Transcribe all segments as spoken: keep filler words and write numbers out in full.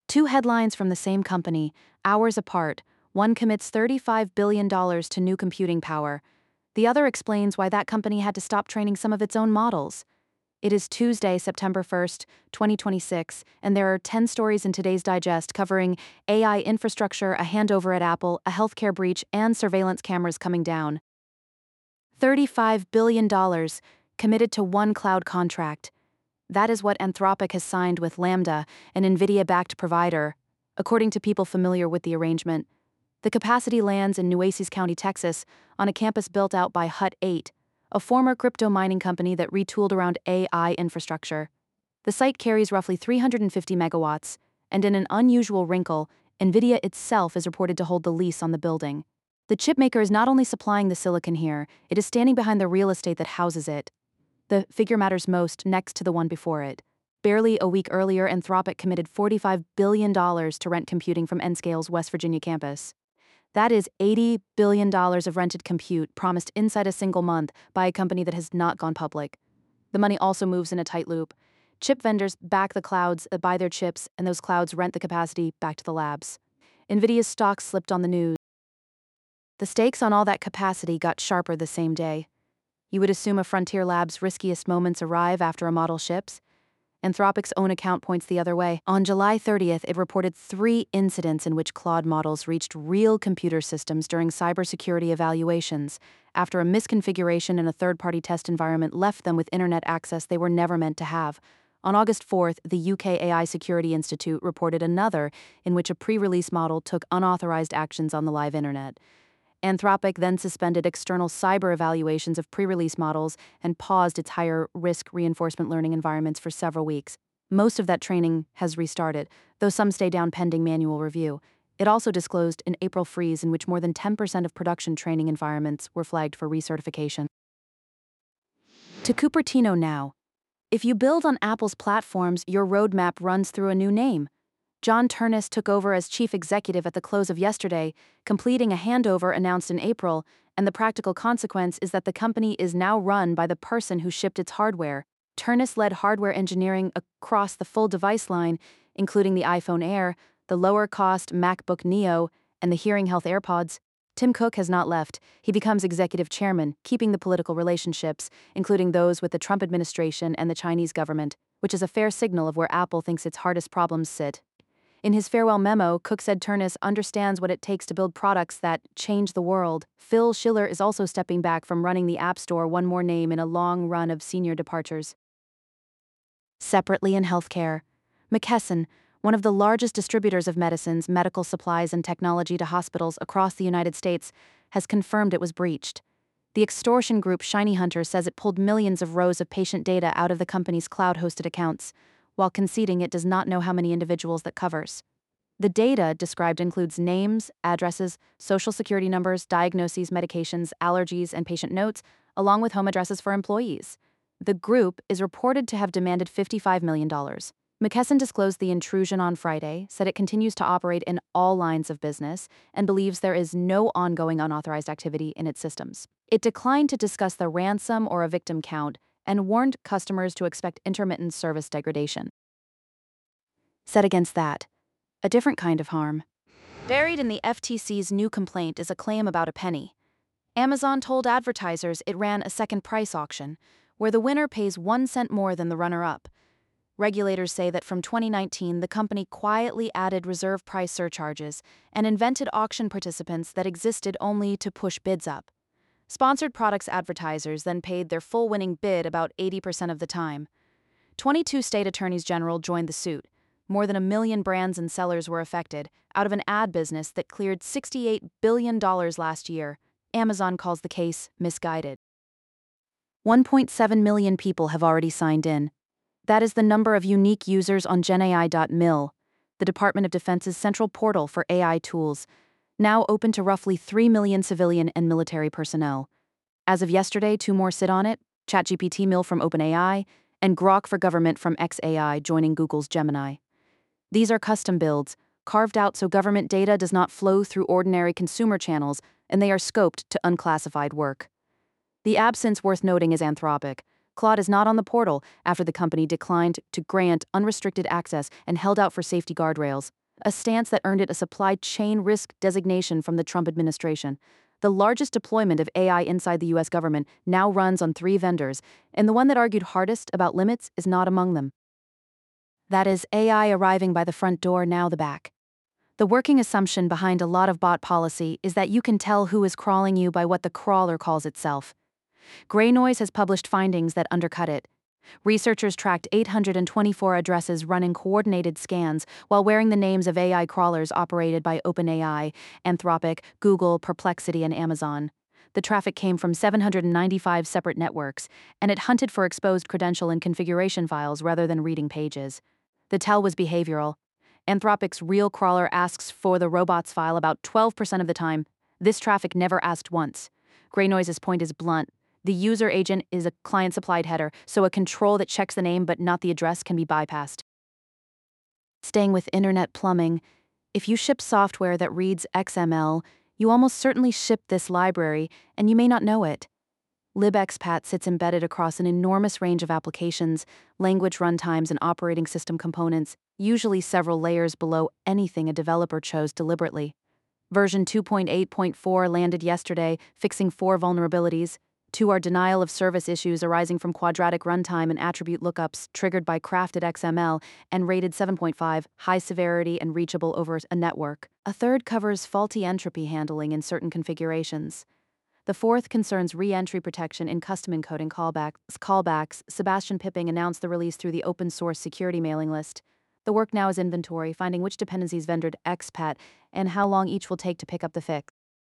Two headlines from the same company, hours apart. One commits thirty-five billion dollars to new computing power. The other explains why that company had to stop training some of its own models. It is Tuesday, September first, twenty twenty-six, and there are ten stories in today's digest covering A I infrastructure, a handover at Apple, a healthcare breach, and surveillance cameras coming down. thirty-five billion dollars committed to one cloud contract. That is what Anthropic has signed with Lambda, an NVIDIA-backed provider. According to people familiar with the arrangement, the capacity lands in Nueces County, Texas, on a campus built out by Hut eight, a former crypto mining company that retooled around A I infrastructure. The site carries roughly three hundred fifty megawatts, and in an unusual wrinkle, NVIDIA itself is reported to hold the lease on the building. The chipmaker is not only supplying the silicon here, it is standing behind the real estate that houses it. The figure matters most next to the one before it. Barely a week earlier, Anthropic committed forty-five billion dollars to rent computing from Nscale's West Virginia campus. That is eighty billion dollars of rented compute promised inside a single month by a company that has not gone public. The money also moves in a tight loop. Chip vendors back the clouds that buy their chips, and those clouds rent the capacity back to the labs. NVIDIA's stock slipped on the news. The stakes on all that capacity got sharper the same day. You would assume a Frontier Lab's riskiest moments arrive after a model ships. Anthropic's own account points the other way. On July thirtieth, it reported three incidents in which Claude models reached real computer systems during cybersecurity evaluations, after a misconfiguration in a third-party test environment left them with internet access they were never meant to have. On August fourth, the U K A I Security Institute reported another in which a pre-release model took unauthorized actions on the live internet. Anthropic then suspended external cyber evaluations of pre-release models and paused its higher-risk reinforcement learning environments for several weeks. Most of that training has restarted, though some stay down pending manual review. It also disclosed an April freeze in which more than ten percent of production training environments were flagged for recertification. To Cupertino now. If you build on Apple's platforms, your roadmap runs through a new name. John Ternus took over as chief executive at the close of yesterday, completing a handover announced in April, and the practical consequence is that the company is now run by the person who shipped its hardware. Ternus led hardware engineering across the full device line, including the iPhone Air, the lower-cost MacBook Neo, and the hearing health AirPods. Tim Cook has not left. He becomes executive chairman, keeping the political relationships, including those with the Trump administration and the Chinese government, which is a fair signal of where Apple thinks its hardest problems sit. In his farewell memo, Cook said Ternus understands what it takes to build products that change the world. Phil Schiller is also stepping back from running the App Store, one more name in a long run of senior departures. Separately in healthcare, McKesson, one of the largest distributors of medicines, medical supplies, and technology to hospitals across the United States, has confirmed it was breached. The extortion group Shiny Hunter says it pulled millions of rows of patient data out of the company's cloud-hosted accounts, while conceding it does not know how many individuals that covers. The data described includes names, addresses, social security numbers, diagnoses, medications, allergies, and patient notes, along with home addresses for employees. The group is reported to have demanded fifty-five million dollars. McKesson disclosed the intrusion on Friday, said it continues to operate in all lines of business, and believes there is no ongoing unauthorized activity in its systems. It declined to discuss the ransom or a victim count, and warned customers to expect intermittent service degradation. Set against that, a different kind of harm. Buried in the F T C's new complaint is a claim about a penny. Amazon told advertisers it ran a second price auction, where the winner pays one cent more than the runner-up. Regulators say that from twenty nineteen, the company quietly added reserve price surcharges and invented auction participants that existed only to push bids up. Sponsored products advertisers then paid their full winning bid about eighty percent of the time. twenty-two state attorneys general joined the suit. More than a million brands and sellers were affected, out of an ad business that cleared sixty-eight billion dollars last year. Amazon calls the case misguided. one point seven million people have already signed in. That is the number of unique users on Gen A I dot mil, the Department of Defense's central portal for A I tools, now open to roughly three million civilian and military personnel. As of yesterday, two more sit on it, ChatGPT Mil from OpenAI, and Grok for Government from xAI joining Google's Gemini. These are custom builds, carved out so government data does not flow through ordinary consumer channels, and they are scoped to unclassified work. The absence worth noting is Anthropic. Claude is not on the portal after the company declined to grant unrestricted access and held out for safety guardrails. a stance that earned it a supply chain risk designation from the Trump administration. The largest deployment of A I inside the U S government now runs on three vendors, and the one that argued hardest about limits is not among them. That is, A I arriving by the front door, now the back. The working assumption behind a lot of bot policy is that you can tell who is crawling you by what the crawler calls itself. Grey Noise has published findings that undercut it. Researchers tracked eight hundred twenty-four addresses running coordinated scans while wearing the names of A I crawlers operated by OpenAI, Anthropic, Google, Perplexity, and Amazon. The traffic came from seven hundred ninety-five separate networks, and it hunted for exposed credential and configuration files rather than reading pages. The tell was behavioral. Anthropic's real crawler asks for the robots file about twelve percent of the time. This traffic never asked once. Grey Noise's point is blunt. The user agent is a client-supplied header, so a control that checks the name but not the address can be bypassed. Staying with internet plumbing, if you ship software that reads X M L, you almost certainly ship this library, and you may not know it. libexpat sits embedded across an enormous range of applications, language runtimes, and operating system components, usually several layers below anything a developer chose deliberately. Version two point eight point four landed yesterday, fixing four vulnerabilities. Two are denial of service issues arising from quadratic runtime and attribute lookups triggered by crafted X M L, and rated seven point five, high severity and reachable over a network. A third covers faulty entropy handling in certain configurations. The fourth concerns re-entry protection in custom encoding callbacks. callbacks. Sebastian Pipping announced the release through the open-source security mailing list. The work now is inventory, finding which dependencies vendored expat and how long each will take to pick up the fix.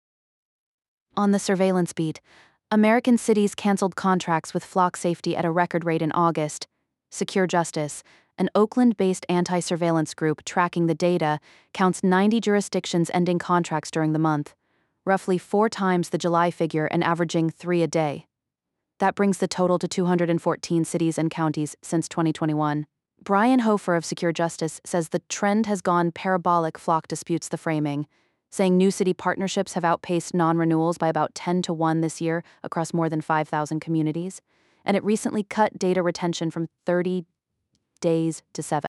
On the surveillance beat, American cities canceled contracts with Flock Safety at a record rate in August. Secure Justice, an Oakland-based anti-surveillance group tracking the data, counts ninety jurisdictions ending contracts during the month, roughly four times the July figure and averaging three a day. That brings the total to two hundred fourteen cities and counties since twenty twenty-one. Brian Hofer of Secure Justice says the trend has gone parabolic. Flock disputes the framing, saying new city partnerships have outpaced non-renewals by about ten to one this year across more than five thousand communities, and it recently cut data retention from thirty days to seven.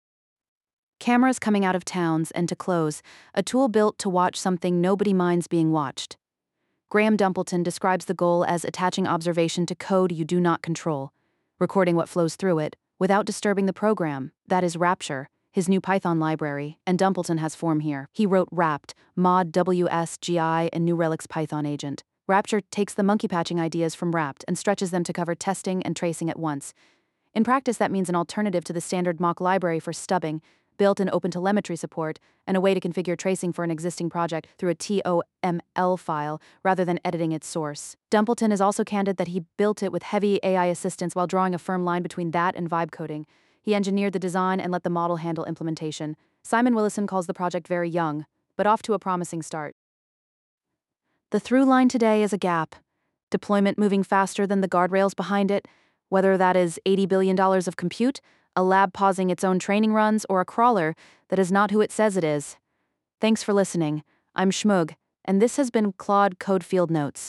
Cameras coming out of towns, and to close, a tool built to watch something nobody minds being watched. Graham Dumpleton describes the goal as attaching observation to code you do not control, recording what flows through it, without disturbing the program. That is Rapture, his new Python library, and Dumpleton has form here. He wrote Wrapped, Mod W S G I, and New Relic's Python agent. Rapture takes the monkey patching ideas from Wrapped and stretches them to cover testing and tracing at once. In practice, that means an alternative to the standard mock library for stubbing, built-in OpenTelemetry support, and a way to configure tracing for an existing project through a T O M L file rather than editing its source. Dumpleton is also candid that he built it with heavy A I assistance while drawing a firm line between that and vibe coding. He engineered the design and let the model handle implementation. Simon Willison calls the project very young, but off to a promising start. The through line today is a gap. Deployment moving faster than the guardrails behind it, whether that is eighty billion dollars of compute, a lab pausing its own training runs, or a crawler that is not who it says it is. Thanks for listening. I'm Shmug, and this has been Claude Code Field Notes.